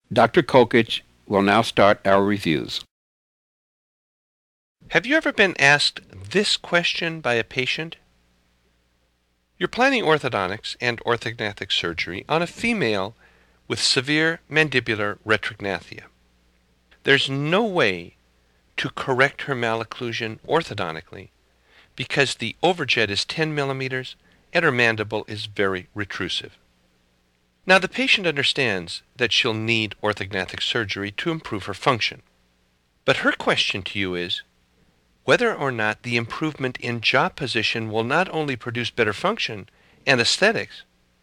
Dr. Kokich will now start our reviews. Have you ever been asked this question by a patient? You're planning orthodontics and orthognathic surgery on a female with severe mandibular retrognathia. There's no way to correct her malocclusion orthodontically because the overjet is 10 millimeters and her mandible is very retrusive. Now the patient understands that she'll need orthognathic surgery to improve her function. But her question to you is, whether or not the improvement in jaw position will not only produce better function and aesthetics,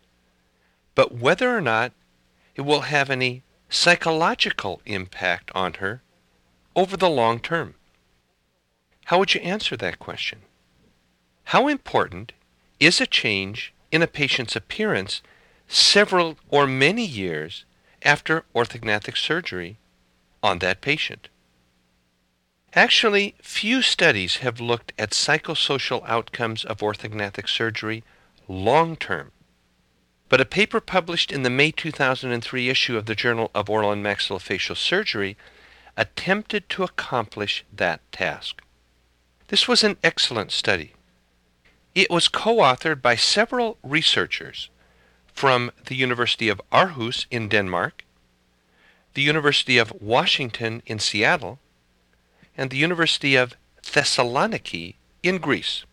but whether or not it will have any psychological impact on her over the long term. How would you answer that question? How important is a change in a patient's appearance several or many years after orthognathic surgery on that patient? Actually, few studies have looked at psychosocial outcomes of orthognathic surgery long term. But a paper published in the May 2003 issue of the Journal of Oral and Maxillofacial Surgery attempted to accomplish that task. This was an excellent study. It was co-authored by several researchers from the University of Aarhus in Denmark, the University of Washington in Seattle, and the University of Thessaloniki in Greece.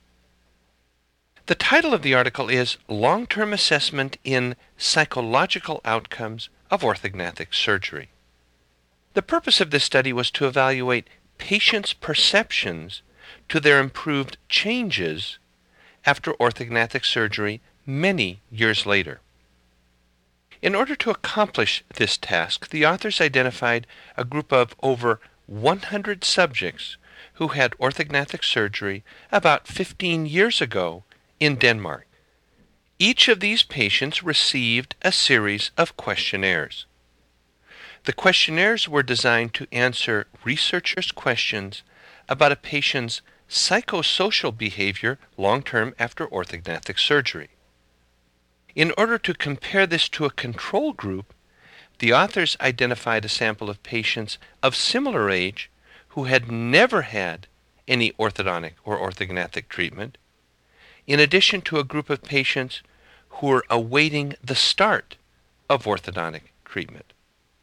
The title of the article is Long-Term Assessment in Psychological Outcomes of Orthognathic Surgery. The purpose of this study was to evaluate patients' perceptions to their improved changes after orthognathic surgery many years later. In order to accomplish this task, the authors identified a group of over 100 subjects who had orthognathic surgery about 15 years ago in Denmark. Each of these patients received a series of questionnaires. The questionnaires were designed to answer researchers' questions about a patient's psychosocial behavior long-term after orthognathic surgery. In order to compare this to a control group, the authors identified a sample of patients of similar age who had never had any orthodontic or orthognathic treatment, in addition to a group of patients who were awaiting the start of orthodontic treatment.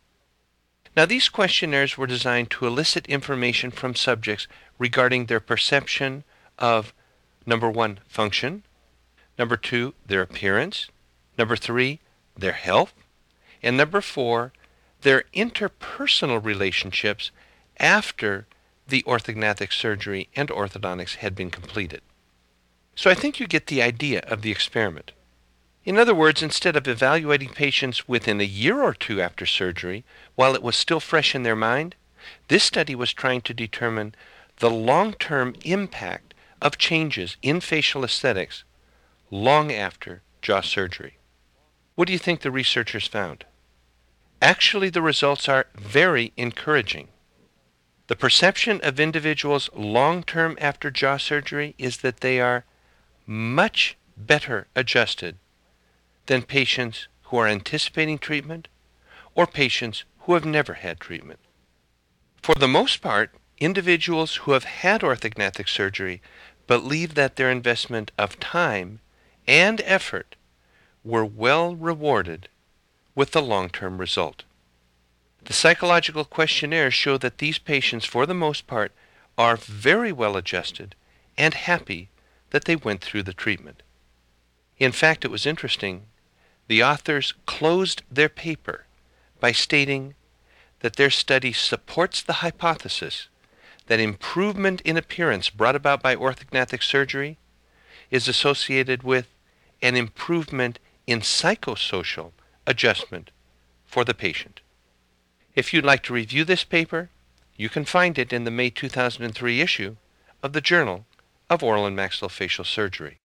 Now, these questionnaires were designed to elicit information from subjects regarding their perception of, number one, function, number two, their appearance, number three, their health, and number four, their interpersonal relationships after the orthognathic surgery and orthodontics had been completed. So I think you get the idea of the experiment. In other words, instead of evaluating patients within a year or two after surgery, while it was still fresh in their mind, this study was trying to determine the long-term impact of changes in facial aesthetics long after jaw surgery. What do you think the researchers found? Actually, the results are very encouraging. The perception of individuals long-term after jaw surgery is that they are much better adjusted than patients who are anticipating treatment or patients who have never had treatment. For the most part, individuals who have had orthognathic surgery believe that their investment of time and effort were well rewarded with the long-term result. The psychological questionnaires show that these patients, for the most part, are very well adjusted and happy that they went through the treatment. In fact, it was interesting. The authors closed their paper by stating that their study supports the hypothesis that improvement in appearance brought about by orthognathic surgery is associated with an improvement in psychosocial adjustment for the patient. If you'd like to review this paper, you can find it in the May 2003 issue of the Journal of Oral and Maxillofacial Surgery.